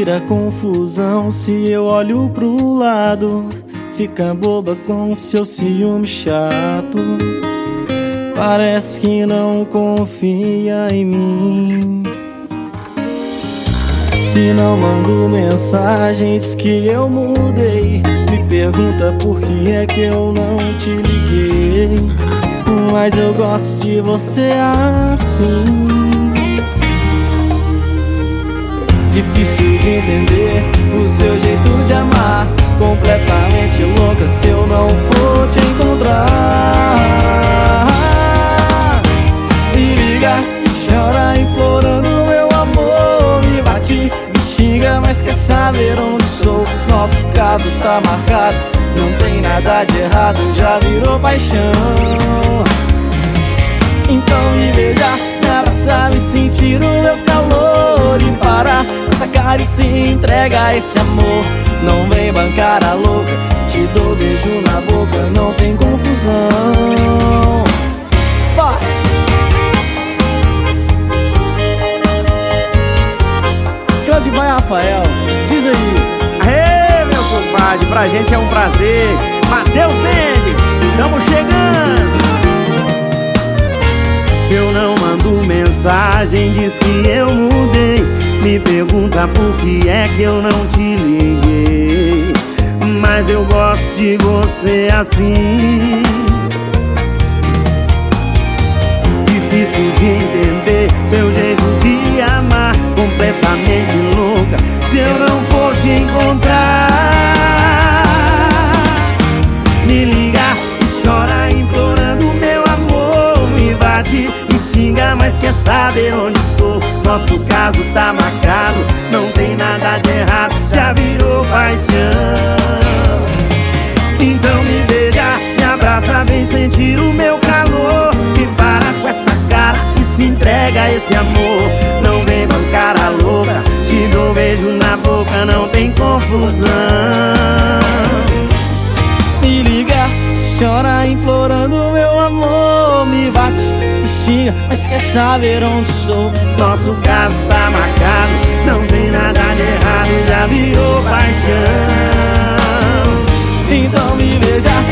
vira confusão se eu olho pro lado. Fica boba com seu ciúme chato. Parece que não confia em mim. Se não mando mensagem, diz que eu mudei. Me pergunta por que é que eu não te liguei. Mas eu gosto de você assim. Difícil de entender o seu jeito de amar. Completamente louca se eu não for te encontrar. Me liga, chora implorando meu amor. Me bate, me xinga, mas quer saber onde sou. Nosso caso tá marcado, não tem nada de errado, já virou paixão. Então me beija, me abraça, me sentir o meu calor. E para com essa cara e se entrega a esse amor. Não vem bancar a louca, te dou beijo na boca, não tem confusão. Vai! Cláudio Maia Rafael, diz aí. Aê, meu compadre, pra gente é um prazer. Matheus Mendes, tamo chegando. Se eu não mando mensagem, diz que eu mudei. Me pergunta por que é que eu não te liguei. Mas eu gosto de você assim. Difícil de entender seu jeito de amar. Completamente louca se eu não for te encontrar. Me liga e chora implorando meu amor. Me bate, me xinga, mas quer saber onde estou. Nosso caso tá marcado, não tem nada de errado, já virou paixão. Então me beija, me abraça, vem sentir o meu calor. E para com essa cara e se entrega a esse amor. Não vem bancar a louca, te dou beijo na boca, não tem confusão. Me liga, chora implorando meu amor. Me bate, me xinga, mas quer saber onde estou. Nosso caso tá marcado, não tem nada de errado, já virou paixão. Então me beija,